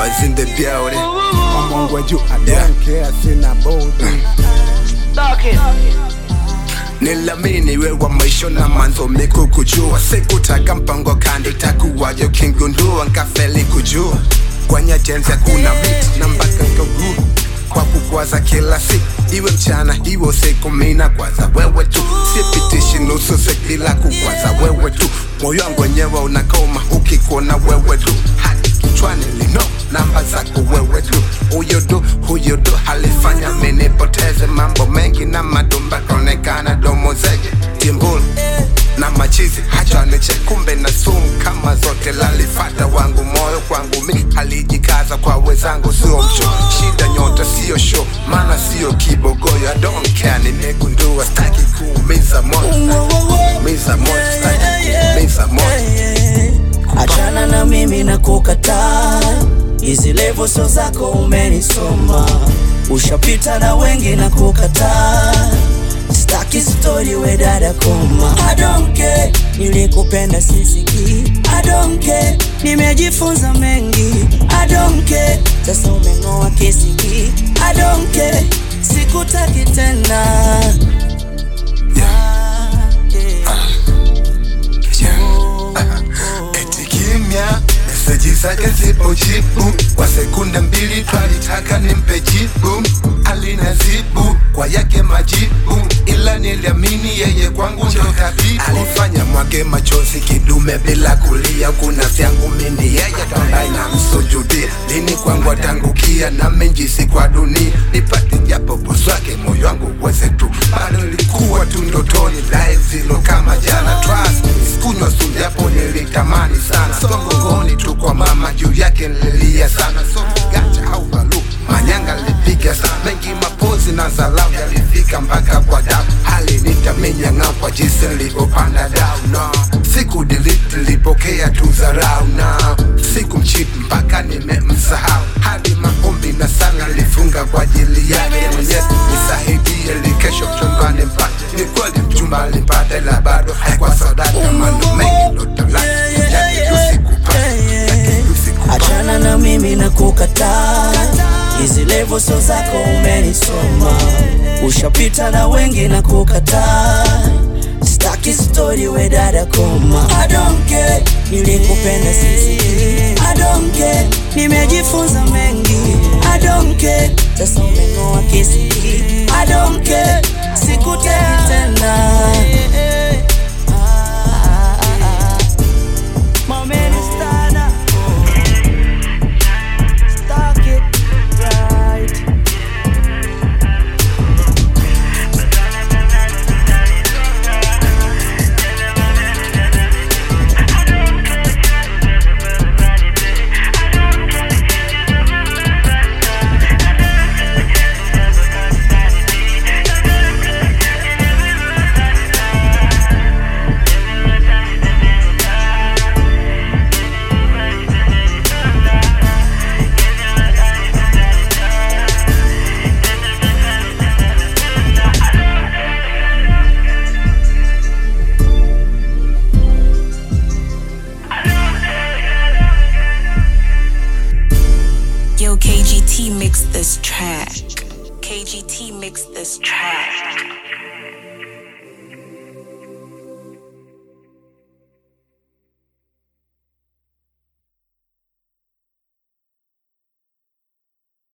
boys in the building. I'm on with you, I don't care, sina body. Nilamini wewa mwisho na manzo miku kujua. Sikutaka mpango kando itakuwaje ukingundua. Nkafeli kujua kwenye jenzi kuna beat na mpaka nkaguru. Kwa kukwaza kila siku iwe mchana iwe usiku mina kwaza wewe tu. Sipitishi nusu siku bila kukwaza wewe tu. Moyo wangu wenyewe unakoma ukikuona wewe tu. Hadi kichwani lino namba zako wewe tu. Huyo do halifanya mini poteze mambo mengi na madumba konekana domo zege timbulu na machizi hacha niche kumbe na sumu kama zote lalifata wangu moyo kwangu mi halijikaza kwa wezangu sio mcho shida nyota sio show mana sio kibogoyo I don't care nimegundua staki kuumiza moyo staki kuumiza moyo achana na mimi na kukataa hizi level so zako umenisoma ushapita na wengi na kukataa staki story we dada koma I don't care nilikupenda sisiki I don't care nimejifunza mengi I don't care sasa umenoa kisiki I don't care sikutaki tena meseji zake zipo jibu kwa sekunde mbili twalitaka nimpe jibu alinazibu kwa yake majibu ila niliamini yeye kwangu ndo tabibu alifanya mwage machozi kidume bila kulia kuna vyangu mini yeye ambaye namsujudia lini kwangu atangukia na menjisi kwa dunia nipate japo poswake moyo wangu uweze tu bado ilikuwa tu ndotoni live zilo kama jana trust sikunywa sundi hapo nilitamani sana songongoni tu kwa mama juu yake nililia sana so gacha au balu manyanga lipiga sana mengi mapozi na zalau yalifika mpaka kwa dau hali nitamenya ngao kwa jinsi nilipopanda dau no siku delete nilipokea tu zarau na siku mchiti mpaka nimemsahau hadi maombi na sana nilifunga kwa ajili yake mwenyezi nisaidie likesho mchumbani mpate ni kweli mchumba alipata ila bado haikuwa sadaka mano mengi ndo talaka yake tusikupata achana na mimi na kukataa hizi level so zako umenisoma ushapita na wengi na kukataa staki story we dada koma I don't care nilikupenda sisiki I don't care nimejifunza mengi I don't care sasa umenoa kisiki I don't care sikutaki tena Yo, KGT mixed this track. KGT mixed this track.